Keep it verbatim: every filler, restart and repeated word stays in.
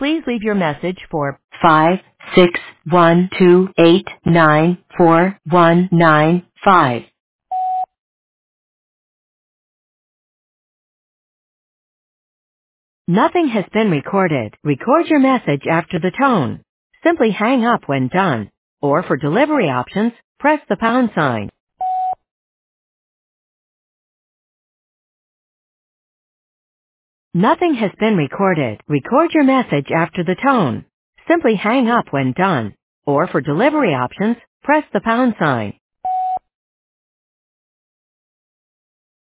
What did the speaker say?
Please leave your message for five six one two eight nine four one nine five. Nothing has been recorded. Record your message after the tone. Simply hang up when done. Or for delivery options, press the pound sign. Nothing has been recorded. Record your message after the tone. Simply hang up when done. Or for delivery options, press the pound sign.